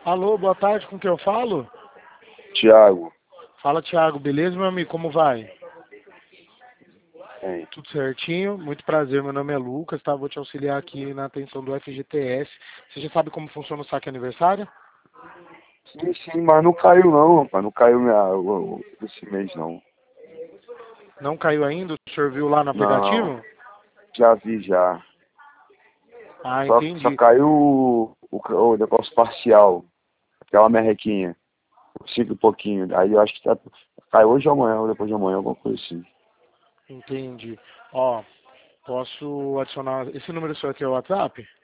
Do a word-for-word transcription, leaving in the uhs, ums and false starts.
Alô, boa tarde, com quem eu falo? Tiago. Fala, Thiago, beleza, meu amigo? Como vai? Bem, Tudo certinho? Muito prazer, meu nome é Lucas, tá? Vou te auxiliar aqui na atenção do F G T S. Você já sabe como funciona o saque aniversário? sim, sim, mas não caiu não, rapaz. Não caiu minha, o- o- esse mês não. Não caiu ainda? O senhor viu lá no Não, aplicativo? já vi já. Ah, Só, só entendi. caiu o, o, o negócio parcial, aquela merrequinha, cinco e pouquinho. Aí eu acho que tá, caiu hoje ou amanhã, ou depois de amanhã, alguma coisa assim. Entendi. Ó, posso adicionar... Esse número seu aqui é o WhatsApp?